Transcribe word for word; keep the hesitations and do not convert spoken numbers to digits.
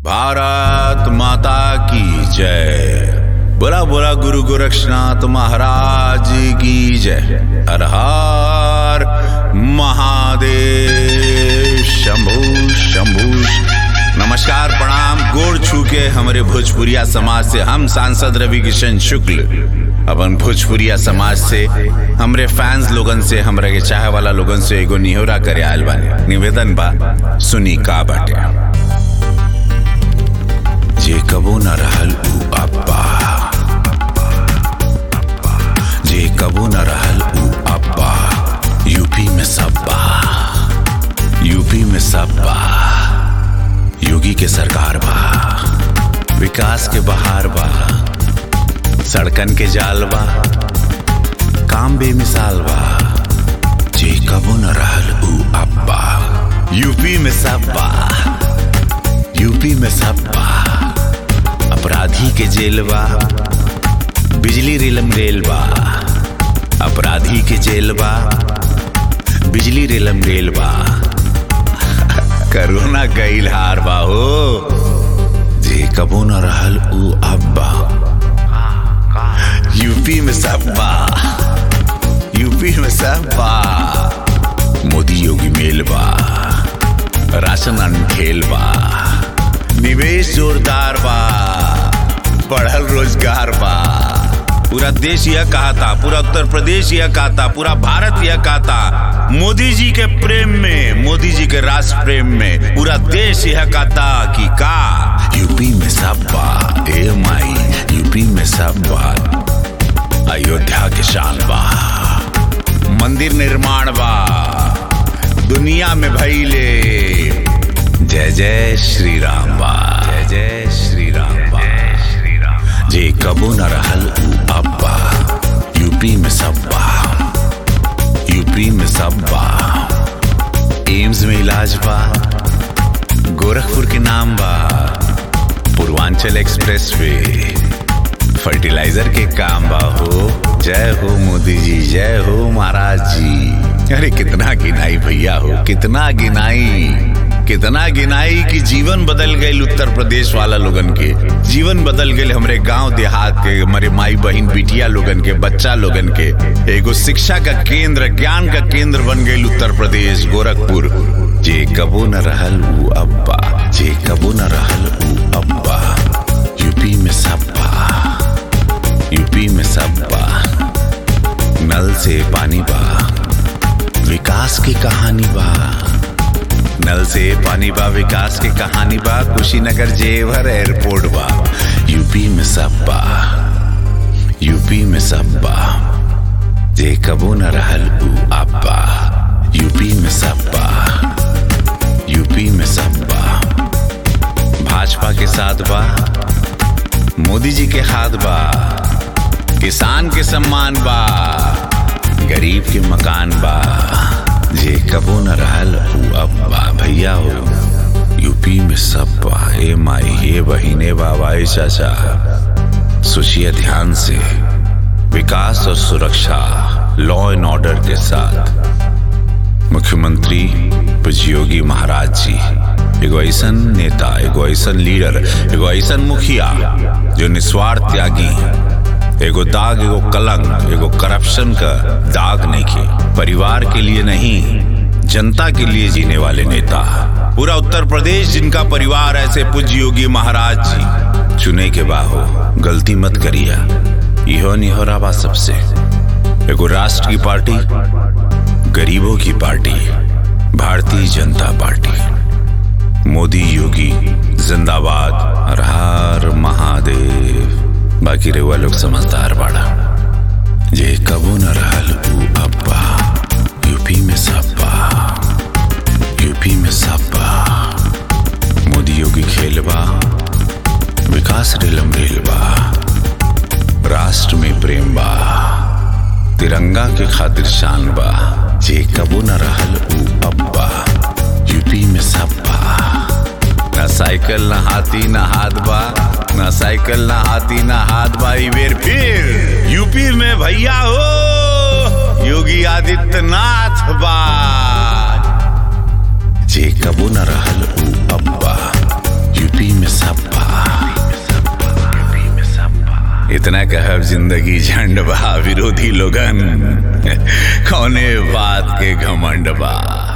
भारत माता की जय। बोला बोला गुरु गोरक्षनाथ महाराज की जय। हर हर महादेव। शंभू शंभू। नमस्कार प्रणाम गोड़ छू के हमारे भोजपुरिया समाज से हम सांसद रवि किशन शुक्ल अपन भोजपुरिया समाज से हमरे फैंस लोगन से हमरा के चाहे वाला लोगन से एगो निहोरा करे आयल बानी। निवेदन बा, सुनी का बाटे। जे कबो न रहल उ अब्बा, जे कबो न रहल उ अब्बा, यूपी में सब्बा, यूपी में सब्बा। योगी के सरकार बा, विकास के बहार बा, सड़कन के जाल बा, काम बेमिसाल बा। जे कबो न रहल उ अब्बा, यूपी में सब्बा, यूपी में सब्बा। अपराधी के जेल बा, बिजली रेलम रेल बा। अपराधी के जेल बा, बिजली रेलम रेल बा। करोना गईल हार बा हो। जे कबो न रहल उ अब्बा, यूपी में सब्बा, यूपी में सब्बा। मोदी योगी मेल बा, राशन अनखेल बा, निवेश जोरदार बा, बढ़ल रोजगार बा। पूरा देश यह कहता, पूरा उत्तर प्रदेश यह कहता, पूरा भारत यह कहता, मोदी जी के प्रेम में, मोदी जी के राष्ट्र प्रेम में पूरा देश यह कहता कि का यूपी में सब्बा। ए माई, यूपी में सब्बा। अयोध्या के शान बा, मंदिर निर्माण बा, दुनिया में भइले जय जय श्री राम बा, जय जय श्री राम बा। जे कबो न रहल उ अब्बा, यूपी में सब्बा, यूपी में सब्बा। एम्स में इलाज बा, गोरखपुर के नाम बा, पूर्वांचल एक्सप्रेस वे फर्टिलाइजर के काम बा हो। जय हो मोदी जी, जय हो महाराज जी। अरे कितना गिनाई भैया हो, कितना गिनाई, कितना गिनाई कि जीवन बदल गए उत्तर प्रदेश वाला लोगन के, जीवन बदल गए हमरे गांव देहात के, हमारे माई बहन बिटिया लोगन के, बच्चा लोगन के। एगो शिक्षा का केंद्र, ज्ञान का केंद्र बन गए उत्तर प्रदेश गोरखपुर। जे कबो न रहल उ अब्बा, जे कबो न रहल उ अब्बा, यूपी में सब्बा, यूपी में सब्बा। नल से पानी बा, विकास की कहानी बा। नल से पानी बा, विकास की कहानी बा। कुशीनगर जेवर एयरपोर्ट बा, यूपी में सब्बा, यूपी में सब्बा। जे कबो न रहल उ अब्बा, यूपी में सब्बा, यूपी में सब्बा। भाजपा के साथ बा, मोदी जी के हाथ बा, किसान के सम्मान बा, गरीब के मकान बा। जे कबो न रहल उ अब्बा, भैया हो यूपी में सब्बा। ए माई, हे बहिने, बाबा, ए चाचा, सोचिए ध्यान से। विकास और सुरक्षा, लॉ एंड ऑर्डर के साथ मुख्यमंत्री पूज्य योगी महाराज जी एगो ऐसन नेता, एगो ऐसन लीडर, एगो ऐसन मुखिया जो निस्वार्थ त्यागी है। एगो दाग, एगो कलंक, एगो करप्शन का दाग नहीं की। परिवार के लिए नहीं, जनता के लिए जीने वाले नेता। पूरा उत्तर प्रदेश जिनका परिवार ऐसे पूज्य योगी महाराज जी चुने के बाहो। गलती मत करिया, इहो निहोरा बा सबसे। एगो राष्ट्र की पार्टी, गरीबों की पार्टी, भारतीय जनता पार्टी। मोदी योगी जिंदाबाद, हर हर महादेव। बाकी रेवा लोग समझदार बाड़ा। जे कबो न रहल उ अब्बा, यूपी में सब्बा, यूपी में सब्बा। मोदी योगी खेल बा, विकास रेलम रेल बा, राष्ट्र में प्रेम बा, तिरंगा के खातिर शान बा। जे कबो न रहल उ अब्बा, यूपी में सब्बा। ना साइकिल ना हाथी ना हाथ बा, ना साइकिल ना हाथी ना हाथ बा। बेर फिर यूपी में भैया हो योगी आदित्यनाथ बा। जे कबो न रहल उ अब्बा, यूपी में इतना कहब जिंदगी झंड बा, विरोधी लोगन कौने बात के घमंड बा।